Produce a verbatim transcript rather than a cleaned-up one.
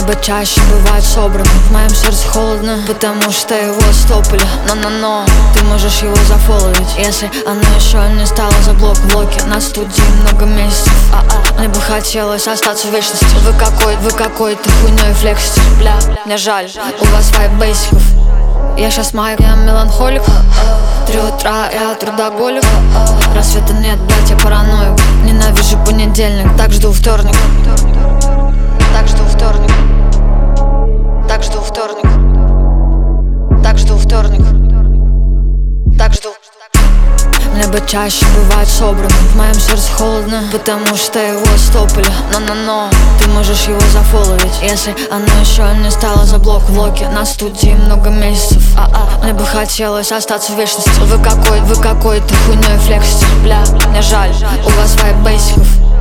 Небо чаще бывает собрано, в моем сердце холодно, потому что его стопали. Но-но-но, ты можешь его зафоловить, если оно еще не стало заблок в блоке. На студии много месяцев, а-а. Мне бы хотелось остаться в вечности. Вы какой, вы какой-то хуйней флексите. Бля, мне жаль, у вас вайб бейсиков. Я щас майк, я меланхолик. Три утра, я трудоголик. Рассвета нет, блять, я параноик. Ненавижу понедельник, так жду вторник. Так жду вторник. Так жду вторник. Так жду вторник. Так жду. Небо чаще бывает собрано, в моем сердце холодно, потому что его стопали. Но-но-но, ты можешь его зафоловить, если оно еще не стало заблок в блоке. На студии много месяцев, а-а. Мне бы хотелось остаться в вечности. Вы какой, вы какой-то хуйней флексите. Бля, мне жаль, у вас вайб бейсиков.